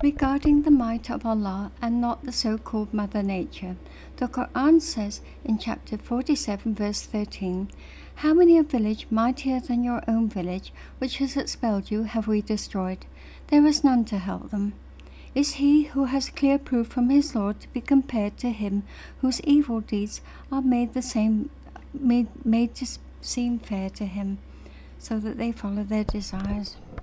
Regarding the might of Allah and not the so-called Mother Nature, the Quran says in chapter 47 verse 13, "How many a village mightier than your own village, which has expelled you, have we destroyed? There is none to help them." Is he who has clear proof from his Lord to be compared to him whose evil deeds are made to seem fair to him, so that they follow their desires?